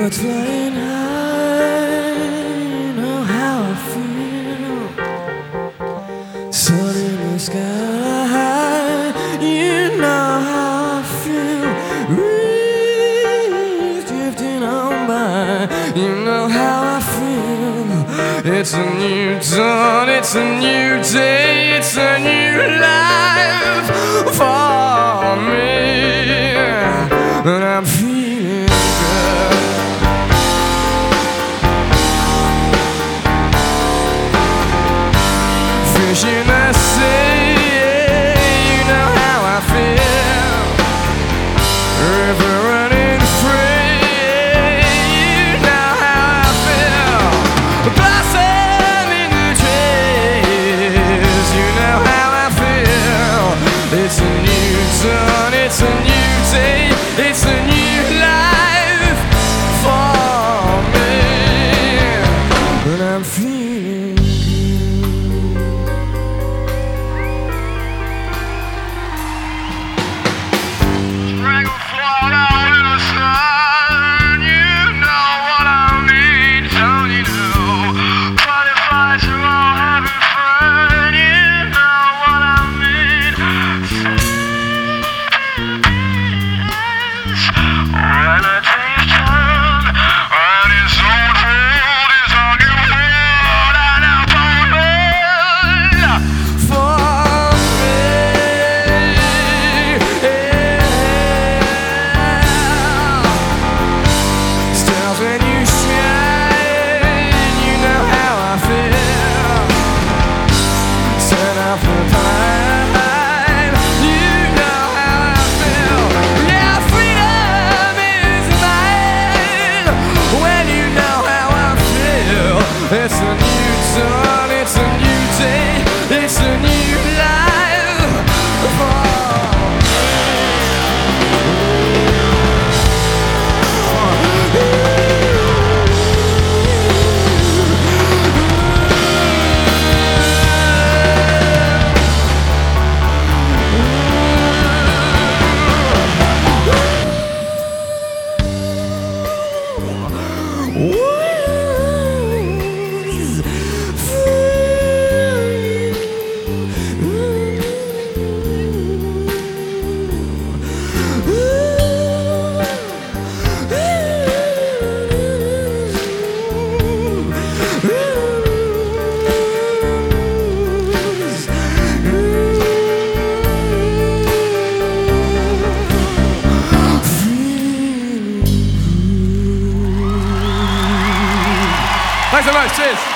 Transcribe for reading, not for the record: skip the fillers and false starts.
Birds flying high, you know how I feel. Sun in the sky, you know how I feel. Breeze drifting on by, you know how I feel. It's a new dawn, it's a new day, it's a new life for me, and I'm feeling good. Fish in the sea, you know how I feel. River running free, you know how I feel. Blossom in the trees, you know how I feel. It's a new dawn, it's a new day, it's a new life for me, and I'm feeling good. Dragonfly out in the sun, you know what I mean, don't you know? Butterflies are all having fun, you know what I mean. When the day's done, and his old world is a new world, and a born For me, stars when you shine, you know how I feel. Set off the pine, you know how I feel. Yeah, freedom is mine when you know how I feel. It's a new dawn, it's a new day, it's a new life for Thanks so much, cheers.